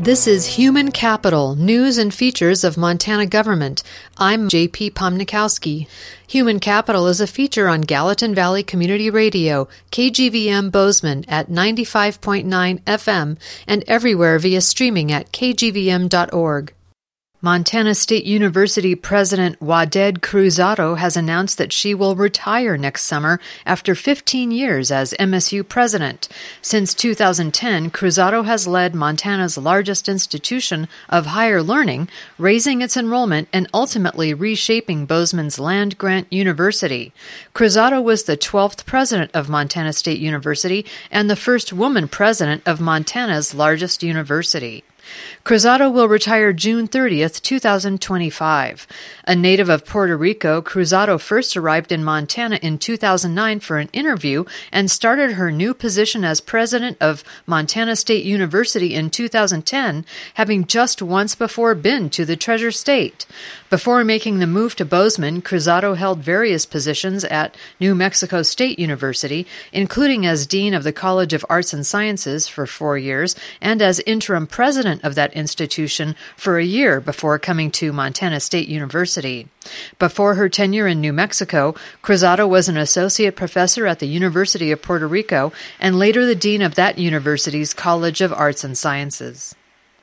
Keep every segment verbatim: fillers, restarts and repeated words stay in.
This is Human Capital, News and Features of Montana Government. I'm J P Pomnikowski. Human Capital is a feature on Gallatin Valley Community Radio, K G V M Bozeman at ninety-five point nine F M and everywhere via streaming at k g v m dot org. Montana State University President Waded Cruzado has announced that she will retire next summer after fifteen years as M S U president. Since two thousand ten, Cruzado has led Montana's largest institution of higher learning, raising its enrollment and ultimately reshaping Bozeman's land-grant university. Cruzado was the twelfth president of Montana State University and the first woman president of Montana's largest university. Cruzado will retire June thirtieth, two thousand twenty-five. A native of Puerto Rico, Cruzado first arrived in Montana in two thousand nine for an interview and started her new position as president of Montana State University in two thousand ten, having just once before been to the Treasure State. Before making the move to Bozeman, Cruzado held various positions at New Mexico State University, including as dean of the College of Arts and Sciences for four years and as interim president of that institution for a year before coming to Montana State University. Before her tenure in New Mexico, Cruzado was an associate professor at the University of Puerto Rico and later the dean of that university's College of Arts and Sciences.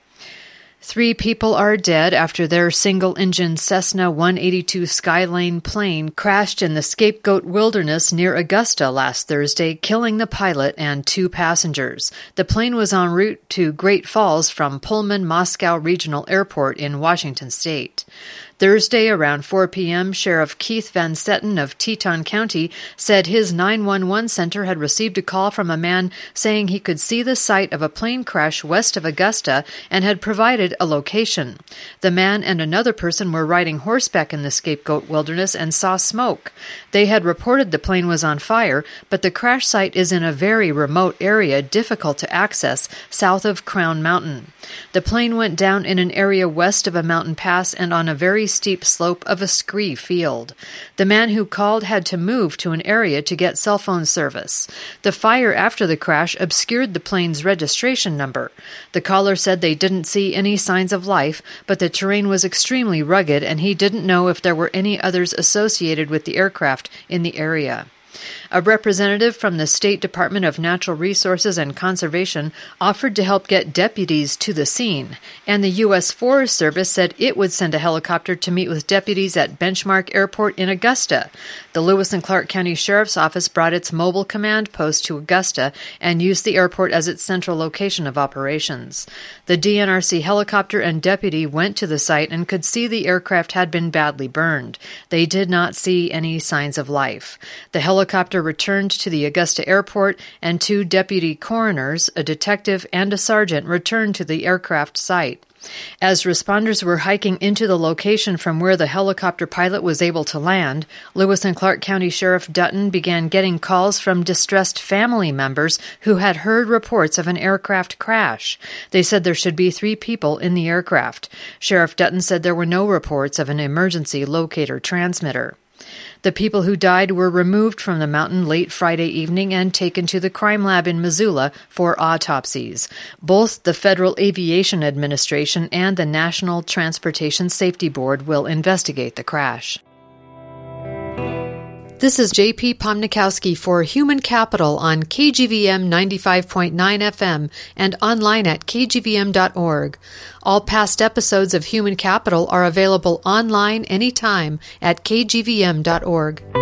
Three people are dead after their single-engine Cessna one eighty-two Skylane plane crashed in the Scapegoat Wilderness near Augusta last Thursday, killing the pilot and two passengers. The plane was en route to Great Falls from Pullman-Moscow Regional Airport in Washington State. Thursday, around four p.m., Sheriff Keith Van Setten of Teton County said his nine one one center had received a call from a man saying he could see the site of a plane crash west of Augusta and had provided a location. The man and another person were riding horseback in the Scapegoat Wilderness and saw smoke. They had reported the plane was on fire, but the crash site is in a very remote area difficult to access south of Crown Mountain. The plane went down in an area west of a mountain pass and on a very steep slope of a scree field. The man who called had to move to an area to get cell phone service. The fire after the crash obscured the plane's registration number. The caller said they didn't see any signs of life, but the terrain was extremely rugged and he didn't know if there were any others associated with the aircraft in the area. A representative from the State Department of Natural Resources and Conservation offered to help get deputies to the scene, and the U S Forest Service said it would send a helicopter to meet with deputies at Benchmark Airport in Augusta. The Lewis and Clark County Sheriff's Office brought its mobile command post to Augusta and used the airport as its central location of operations. The D N R C helicopter and deputy went to the site and could see the aircraft had been badly burned. They did not see any signs of life. The helicopter returned to the Augusta airport, and two deputy coroners, a detective, and a sergeant returned to the aircraft site. As responders were hiking into the location from where the helicopter pilot was able to land, Lewis and Clark County Sheriff Dutton began getting calls from distressed family members who had heard reports of an aircraft crash. They said there should be three people in the aircraft. Sheriff Dutton said there were no reports of an emergency locator transmitter. The people who died were removed from the mountain late Friday evening and taken to the crime lab in Missoula for autopsies. Both the Federal Aviation Administration and the National Transportation Safety Board will investigate the crash. This is J P Pomnikowski for Human Capital on K G V M ninety-five point nine F M and online at k g v m dot org. All past episodes of Human Capital are available online anytime at k g v m dot org.